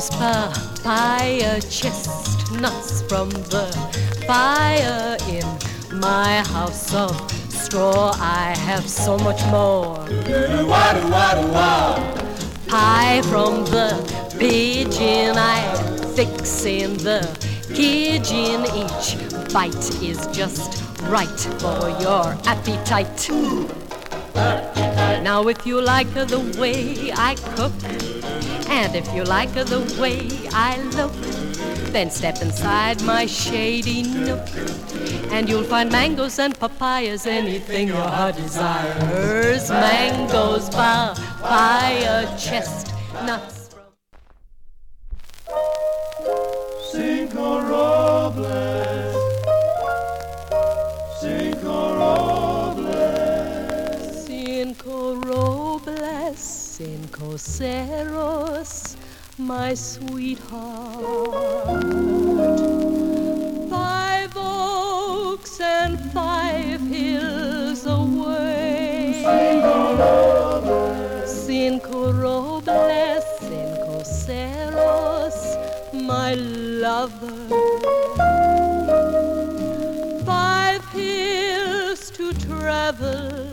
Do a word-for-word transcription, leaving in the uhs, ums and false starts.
those papaya chestnuts from the fire in my house of straw. I have so much more. Pie from the pigeon I fix in the kitchen. Each bite is just right for your appetite. Now if you like the way I cook, and if you like the way I look, then step inside my shady nook, and you'll find mangoes and papayas, anything your heart desires. Mangoes, papaya, chestnuts from Cinco Robles, Cinco Robles, Cinco Robles, Cinco Cerros, my sweetheart. Five oaks and five hills away. Cinco Robles, Cinco Robles, Cinco Cerros, my lover. Five hills to travel,